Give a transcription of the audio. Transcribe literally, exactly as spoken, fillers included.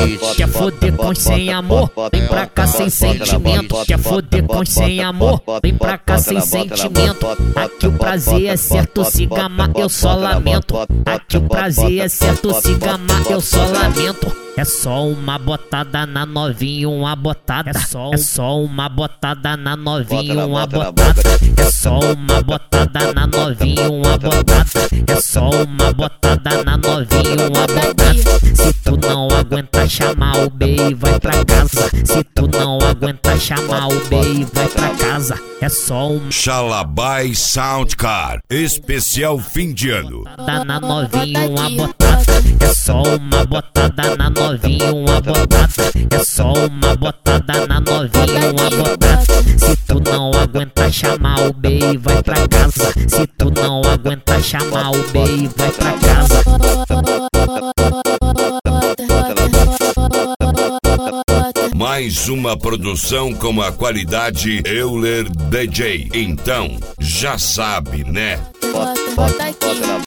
Quer foder com sem amor? Vem pra cá sem sentimento. Quer foder com sem amor? Vem pra cá sem sentimento. Aqui o prazer é certo, se gamar eu só lamento. Aqui o prazer é certo, se gamar eu só lamento. É só uma botada na novinha, uma botada. É só, é só uma botada na novinha, uma botada. É só uma botada na novinha, uma botada. É só uma botada na novinha, uma botada. Se tu não aguenta chamar o B e vai pra casa. Se tu não aguenta chamar o B e vai pra casa. É só um Xalabai Soundcar especial fim de ano. Botada na novinha, uma botada. É só uma botada na novinha, uma botada. É só uma botada na novinha, uma botada. Se tu não aguenta chamar o B e vai pra casa. Se tu não aguenta chamar o B e vai pra casa. Mais uma produção com a qualidade Euler D J. Então, já sabe, né? Bota aqui.